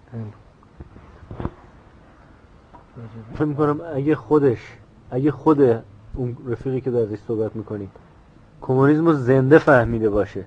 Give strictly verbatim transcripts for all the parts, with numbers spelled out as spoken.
فکر میکنم اگه خودش اگه خود اون رفیقی که درش صحبت میکنی کمونیسم رو زنده فهمیده باشه،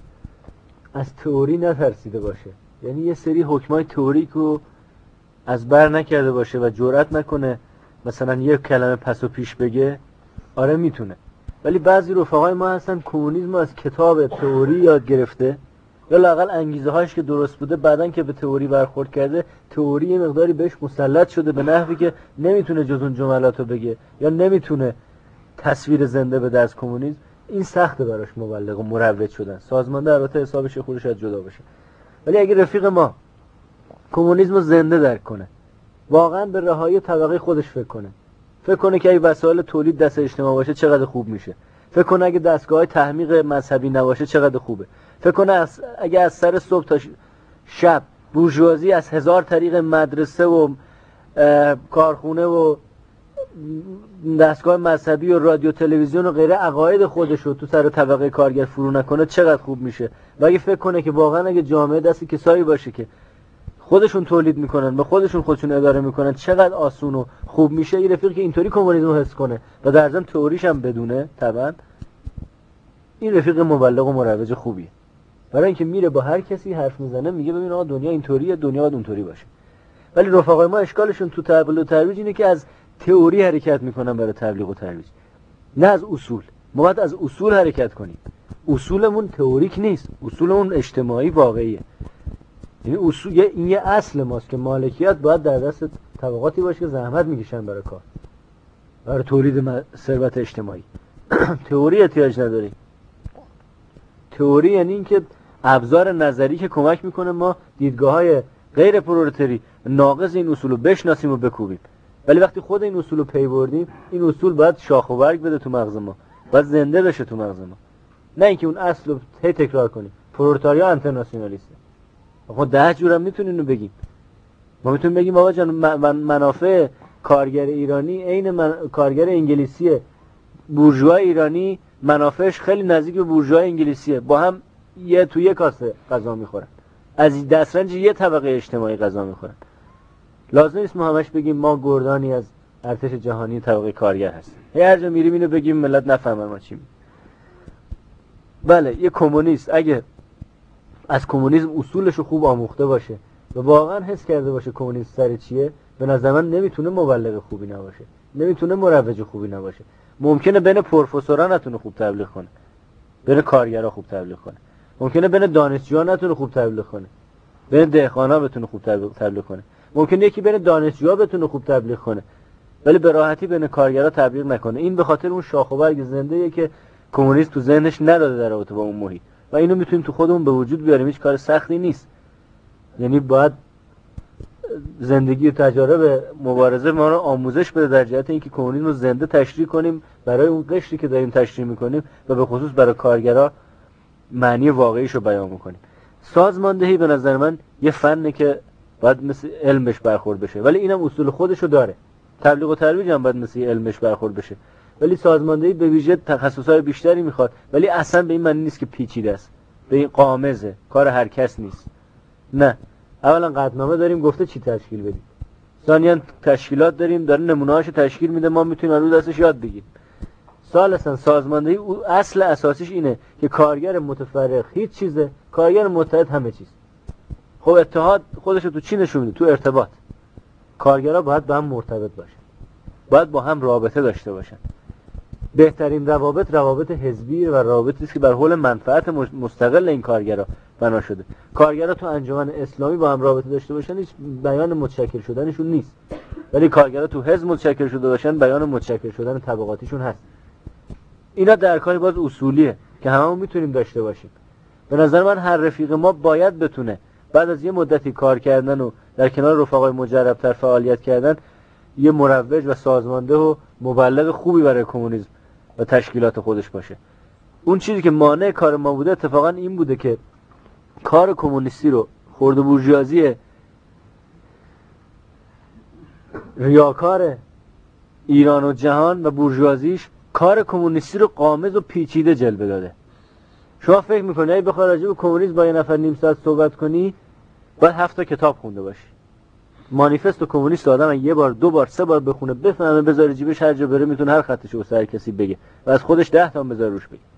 از تئوری نترسیده باشه، یعنی یه سری حکمای تئوریک رو از بر نکرده باشه و جرئت نکنه مثلا یک کلمه پس و پیش بگه، آره میتونه. ولی بعضی رفقای ما هستن کمونیسم رو از کتاب تئوری یاد گرفته، یا لااقل انگیزه هاش که درست بوده، بعدن که به تئوری برخورد کرده تئوری یه مقداری بهش مسلط شده به نحوی که نمیتونه جز اون جملاتو بگه یا نمیتونه تصویر زنده بده از کمونیسم. این سخته براش مبلغ و مروج شدن. سازمانده البته حسابش خودش از جدا باشه، ولی اگه رفیق ما کمونیسم رو زنده درک کنه، واقعا به رهایی طبقه خودش فکر کنه، فکر کنه که اگه وسایل تولید دست اجتماع باشه چقدر خوب میشه، فکر کنه اگه دستگاه تحمیق مذهبی نباشه چقدر خوبه، فکر کنه از اگه از سر صبح تا شب بورژوازی از هزار طریق مدرسه و کارخونه و دستگاه مذهبی و رادیو تلویزیون و غیره عقاید خودش رو تو سر طبقه کارگر فرو نکنه چقدر خوب میشه. و اگه فکر کنه که واقعا اگه جامعه دست کسایی باشه که خودشون تولید میکنن، به خودشون خودشون اداره میکنن، چقدر آسون و خوب میشه. یه رفیق که اینطوری کمونیسم رو حس کنه و در ضمن تئوریش هم بدونه، طبعا این رفیق مبلغ و مروج خوبیه، برای اینکه میره با هر کسی حرف میزنه میگه ببین آقا دنیا اینطوریه، دنیا باید اونطوری باشه. ولی رفقای ما اشکالشون تو تبلیغ و ترویج اینه که از تئوری حرکت میکنن برای تبلیغ و ترویج، نه از اصول. ما باید از اصول حرکت کنیم. اصولمون تئوریک نیست، اصولمون اجتماعی واقعیه. یعنی اصول این یه اصل ماست که مالکیت باید در دست طبقاتی باشه که زحمت میکشن برای کار، برای تولید ثروت اجتماعی. تئوری احتیاج نداری. تئوری یعنی این که ابزار نظری که کمک میکنه ما دیدگاه‌های غیر پرولتری ناقض این اصول رو بشناسیم و بکوبیم. ولی وقتی خود این اصول رو پی بردیم، این اصول باید شاخ و برگ بده تو مغز ما، باید زنده بشه تو مغز ما، نه اینکه اون اصل رو هی تکرار کنیم. پرولتاریا انترناسیونالیسته. ما ده جورم میتونیم اینو بگیم. ما میتونیم بگیم بابا جان من منافع کارگر ایرانی عین من... کارگر انگلیسیه، بورژوا ایرانی منافعش خیلی نزدیک به بورژوا انگلیسیه، با هم یه تو یک کاسه غذا میخورن، از دسترنج یه طبقه اجتماعی غذا میخورن. لازم نیست ما همش بگیم ما گردانی از ارتش جهانی طبقه کارگر هستیم، هر جا میریم اینو بگیم ملت نفهمن ما چی میگیم. بله یه کمونیست اگه از کمونیسم اصولش خوب آموخته باشه و واقعا حس کرده باشه کمونیسم سر چیه، به نظر من نمیتونه مبلغ خوبی نباشه، نمیتونه مروج خوبی نباشه. ممکنه بین پروفسورا نتونه خوب تبلیغ کنه، بین کارگرا خوب تبلیغ کنه، ممکنه بین دانشجوها نتونه خوب تبلیغ کنه، بین دهقانا بتونه خوب تبلیغ کنه، ممکنه یکی بین دانشجوها بتونه خوب تبلیغ کنه، ولی به راحتی بین کارگرا تبلیغ نکنه. این به خاطر اون شاخ و برگ زنده‌ایه که کمونیست تو ذهنش نداده در رابطه با اون محیط، و اینو میتونیم تو خودمون به وجود بیاریم. هیچ کار سختی نیست. یعنی باید زندگی و تجارب مبارزه ما رو آموزش بده در جهت اینکه کمونیسم رو زنده تشریح کنیم برای اون قشری که داریم تشریح میکنیم و به خصوص برای کارگرا معنی واقعیش رو بیان میکنیم. سازماندهی به نظر من یه فنه که باید مثل علمش برخورد بشه، ولی اینم اصول خودش رو داره. تبلیغ و ترویج هم باید مثل علمش برخورد بشه، ولی سازماندهی به ویژه تخصصهای بیشتری میخواد، ولی اصلا به این معنی نیست که پیچیده است، به این قامزه، کار هر کس نیست. نه، اولا قطعنامه داریم گفته چی تشکیل بدیم، ثانیاً تشکیلات داریم داره نمونه‌هاشو تشکیل میده، ما میتونیم رو دستش یاد بگیریم. ثالثاً سازماندهی اصل اساسیش اینه که کارگر متفرق هیچ چیزه، کارگر متحد همه چیز. خب اتحاد خودش رو تو چی نشون میده؟ تو ارتباط. کارگرها باید با هم مرتبط باشن، باید با هم رابطه داشته باشن. بهترین روابط روابط حزبی و روابطی است که بر حول منفعت مستقل این کارگرها بنا شده. کارگرها تو انجمن اسلامی با هم رابطه داشته باشن هیچ بیان متشکل شدنشون نیست، ولی کارگرها تو حزب متشکل شده باشن بیان متشکل شدن طبقاتیشون هست. اینا در کاری باز اصولیه که هممون میتونیم داشته باشیم. به نظر من هر رفیق ما باید بتونه بعد از یه مدتی کار کردن و در کنار رفقای مجرب‌تر فعالیت کردن یه مروج و سازمانده و مبلغ خوبی برای کمونیسم و تشکیلات خودش باشه. اون چیزی که مانع کار ما بوده اتفاقا این بوده که کار کمونیستی رو خرد بورژوازی ریاکار ایران و جهان و بورژوازیش کار کمونیستی رو غامض و پیچیده جلوه داده. شما فکر میکنی اگه بخوای راجع به کمونیسم با یه نفر نیم ساعت صحبت کنی باید هفت تا کتاب خونده باشی. مانیفست کمونیست آدم یه بار دو بار سه بار بخونه بفهمه، بذاره جیبش، هر جا بره میتونه هر خطش رو سر کسی بگه و از خودش ده تا بذاره روش بگه.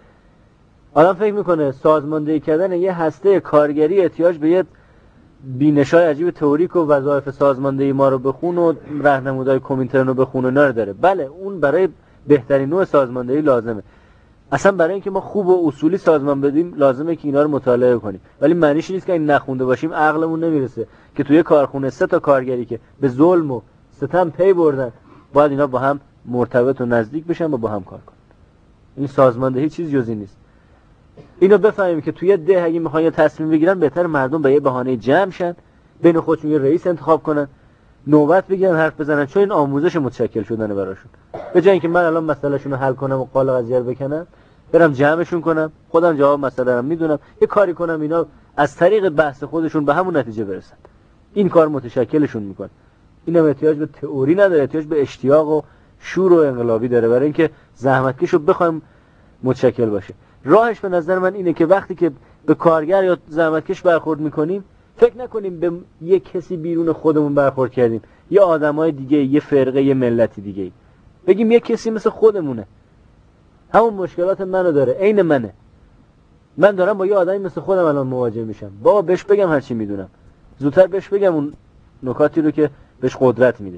آدم فکر میکنه سازماندهی کردن یه هسته کارگری احتیاج به یه بینشای عجیب تئوریک و وظایف سازماندهی ما رو بخون و راهنمودهای کمینترن رو بخون و اینا رو داره. بله اون برای بهترین نوع سازماندهی لازمه. اصلا برای اینکه ما خوب و اصولی سازمان بدیم لازمه که اینا رو مطالعه کنیم، ولی معنیش نیست که این نخونده باشیم عقلمون نمیرسه که توی کارخونه سه تا کارگری که به ظلم و ستم پی بردن باید اینا با هم مرتبط و نزدیک بشن و با هم کار کنن. این سازماندهی چیز جزئی نیست. اینو بفهمیم که توی ده اگه میخوان یه تصمیم بگیرن بهتر مردم به یه بهانه جمع شن، بین خودشون یه رئیس انتخاب کنن، نوبت بگیرن حرف بزنن، چون این آموزش متشکل شدنه براشون. به جای اینکه من الان مسئلهشون رو حل کنم و قال قضیه رو بکنم، برم جمعشون کنم، خودم جواب مسئله رو میدونم، یه کاری کنم اینا از طریق بحث خودشون به همون نتیجه برسن. این کار متشکلشون میکنه. اینم احتیاج به تئوری نداره، احتیاج به اشتیاق و شور و انقلابی داره برای اینکه زحمتکشو بخوایم متشکل باشه. راهش به نظر من اینه که وقتی که به کارگر یا زحمتکش برخورد میکنیم فکر نکنیم به یه کسی بیرون خودمون برخورد کردیم، یه آدمای دیگه، یه فرقه، یه ملتی دیگه، بگیم یه کسی مثل خودمونه، همون مشکلات منو داره، عین منه، من دارم با یه آدمی مثل خودم الان مواجه میشم، بابا بهش بگم هر چی میدونم، زودتر بهش بگم اون نکاتی رو که بهش قدرت میده،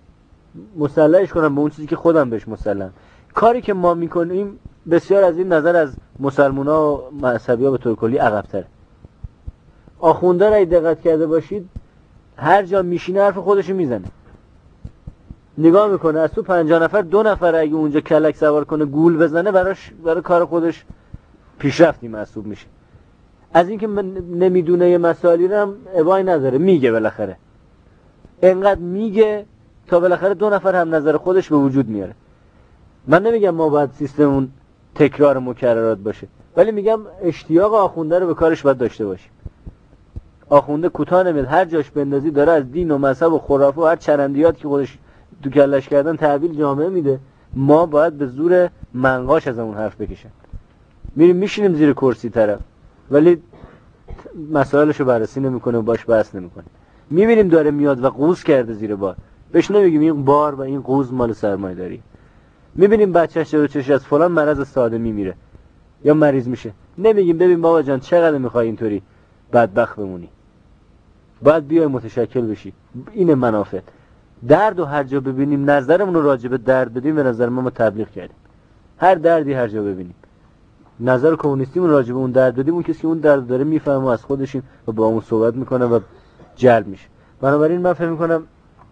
مسلحش کنم به اون چیزی که خودم بهش مسلحم. کاری که ما میکنیم بسیار از این نظر از مسلمونا و مذهبی‌ها به طور کلی عقب‌تره. آخونده را دقت کرده باشید هر جا میشینه حرف خودشو میزنه، نگاه میکنه از تو پنجاه نفر دو نفر اگه اونجا کلک سوار کنه گول بزنه براش برای کار خودش پیشرفتی محسوب میشه. از اینکه من نمیدونه یه مسائلی رو هم ابایی نداره، میگه بالاخره، انقدر میگه تا بالاخره دو نفر هم نظر خودش به وجود میاره. من نمیگم ما باید سیستممون تکرار مکررات باشه، ولی میگم اشتیاق آخونده رو به کارش باید داشته باشیم. آخونده کوتاه نمیاد، هر جاش بندازی داره از دین و مذهب و خرافه و هر چرندیات که خودش تو کلش کردن تحویل جامعه میده. ما باید به زور منقاش از اون حرف بکشن. میریم میشینیم زیر کرسی طرف ولی مسائلشو بررسی نمیکنه و باش بحث نمیکنه. میبینیم داره میاد و قوز کرده زیر بار، بهش نمیگیم این بار و این قوز مال سرمایه‌داری. میبینیم بچه‌ش رو چش از فلان مرض ساده میمیره یا مریض میشه، نمیگیم ببین بابا جان چقدر میخوای اینطوری بدبخت بمونی، باید بیای متشکل بشی، این منافع. درد و هر جا ببینیم نظرمون رو راجع به درد بدیم، به نظر ما ما تبلیغ کردیم. هر دردی هر جا ببینیم نظر کمونیستیمون راجع به اون درد بدیم، اون کسی که اون درد داره میفهمه از خودشیم و با اون صحبت میکنه و جلب میشه. بنابراین من فهم میکنم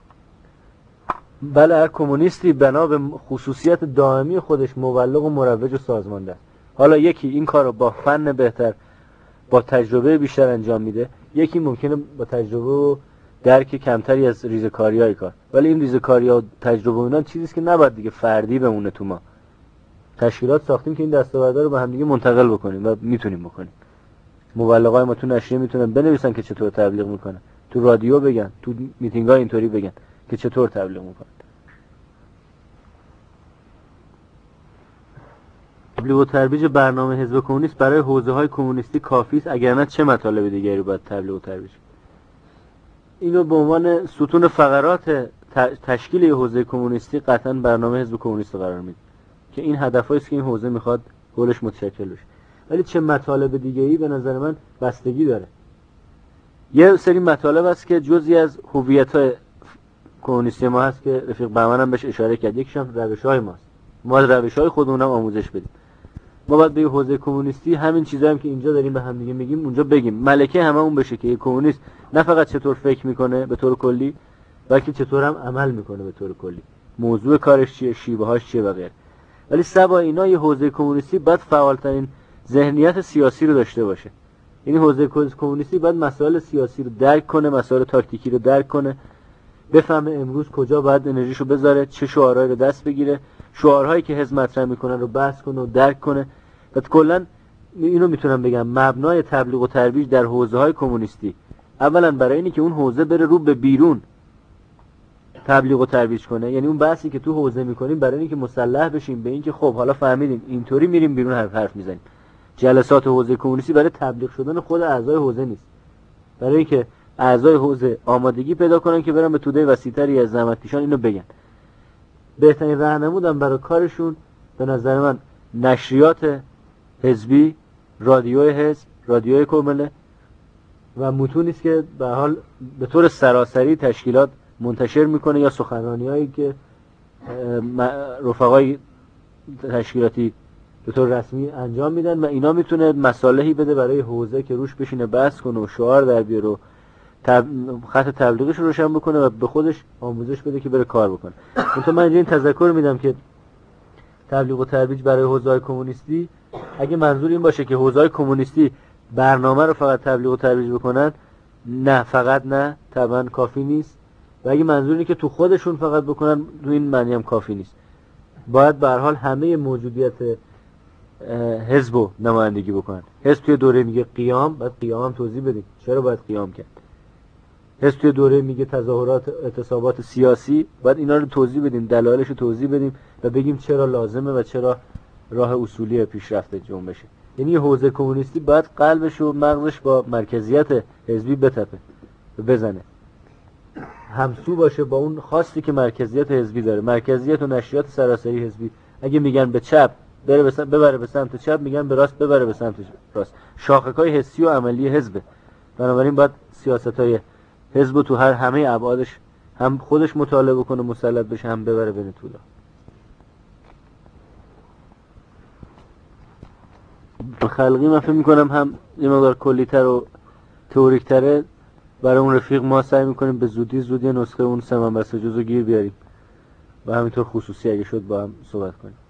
بله هر کمونیستی بنا به خصوصیت دائمی خودش مبلغ و مروج و سازمانده است. حالا یکی این کار رو با فن بهتر با تجربه بیشتر انجام میده، یکی ممکنه با تجربه و درک کمتری از ریزکاری‌های کار، ولی این ریزکاری‌ها و تجربه اینا چیزیست که نباید دیگه فردی بمونه تو ما. تشکیلات ساختیم که این دستاوردها رو به هم دیگه منتقل بکنیم و میتونیم بکنیم. مبلغای ما تو نشریه میتونن بنویسن که چطور تبلیغ میکنن، تو رادیو بگن، تو میتینگ‌ها اینطوری بگن که چطور تبلیغ میکنن. تبلیغ و ترویج برنامه حزب کمونیست برای حوزه‌های کمونیستی کافی است، اگر نه چه مطالب دیگری باید تبلیغ و ترویج؟ اینو به عنوان ستون فقرات تشکیل یه حوزه کمونیستی قطعاً برنامه حزب کمونیست قرار میده که این هدفایی است که این حوزه میخواد حولش متشکل بشه. ولی چه مطالب دیگه‌ای به نظر من بستگی داره. یه سری مطالب هست که جزئی از هویت‌های کمونیستی ما هست که رفیق بهمن هم بهش اشاره کرد، یکیش هم روش‌های ماست. ما روش‌های خودمون هم آموزش بدیم. ما باید به حوزه کمونیستی همین چیزایی هم که اینجا داریم به هم دیگه میگیم اونجا بگیم. ملکه همه اون بشه که کمونیست نه فقط چطور فکر میکنه به طور کلی، بلکه چطور هم عمل میکنه به طور کلی. موضوع کارش چیه، شیوه‌هاش چیه و غیره. ولی سبا اینا یه حوزه کمونیستی باید فعالترین ذهنیت سیاسی رو داشته باشه. یعنی حوزه کمونیستی باید مسائل سیاسی رو درک کنه، مسائل تاکتیکی رو درک کنه، بفهمه امروز کجا باید انرژیشو بذاره، چه شعارهایی رو دست بگیره، شعارهایی که حزب مطرح میکنن رو بحث کنه و درک کنه. و کلا اینو میتونم بگم مبنای تبلیغ و ترویج در حوزه‌های کمونیستی اولا برای اینی که اون حوزه بره رو به بیرون تبلیغ و ترویج کنه، یعنی اون بحثی که تو حوزه میکنیم برای اینکه مسلح بشیم به اینکه خب حالا فهمیدیم اینطوری میریم بیرون حرف حرف میزنیم. جلسات حوزه کمونیستی برای تبلیغ شدن خود اعضای حوزه نیست، برای اینکه اعضای حوزه آمادگی پیدا کنن که برن به توده وسیع‌تری از زحمتکشان اینو بگن. بهترین راهنمودم برای کارشون به نظر من نشریات حزبی، رادیوی حزب، رادیوی کمله و متونی است که به حال به طور سراسری تشکیلات منتشر میکنه یا سخنرانی‌هایی که رفقای تشکیلاتی به طور رسمی انجام میدن و اینا میتونه مصالحی بده برای حوزه که روش بشینه بحث کنه و شعار در بیاره و تب... خط تبلیغش رو روشن بکنه و به خودش آموزش بده که بره کار بکنه. منتها من این تذکر میدم که تبلیغ و ترویج برای حوزه‌های کمونیستی اگه منظور این باشه که حوزه‌های کمونیستی برنامه رو فقط تبلیغ و ترویج بکنن، نه، فقط نه، طبعا کافی نیست. و اگه منظور اینه که تو خودشون فقط بکنن، تو این معنی هم کافی نیست. باید به هر حال همه موجودیت حزب رو نمایندگی بکنن. حزب توی دوره میگه قیام، بعد قیام هم توضیح بدیم چرا باید قیام کرد. حزب توی دوره میگه تظاهرات، اعتصابات سیاسی، بعد اینا رو توضیح بدیم، دلایلش رو توضیح بدیم و بگیم چرا لازمه و چرا راه اصولی پیشرفت جنبشه. یعنی حوزه کمونیستی باید قلبش و مغزش با مرکزیت حزبی بتپه و بزنه، همسو باشه با اون خواستی که مرکزیت حزبی داره. مرکزیت و نشریات سراسری حزبی اگه میگن به چپ بره به سمت، ببره به سمت چپ، میگن به راست ببره به سمت راست. شاخصهای حسی و عملی حزبه. بنابراین باید سیاست‌های حزب تو هر همه ابعادش هم خودش مطالعه بکنه، مسلط بشه، هم ببره بین طولا. خلقی من فکر می‌کنم هم یه مقدار کلی‌تر و تئوریک‌تره. برای اون رفیق ما سعی می‌کنیم به زودی زودی نسخه اون سه منبع سه جزو گیر بیاریم و همینطور خصوصی اگه شد با هم صحبت کنیم.